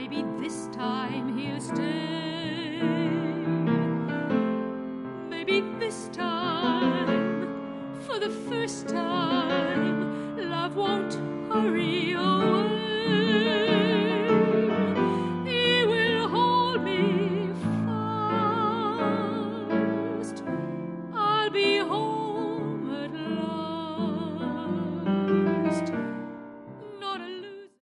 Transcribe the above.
maybe this time he'll stay. Maybe this time, for the first time, love won't hurry away.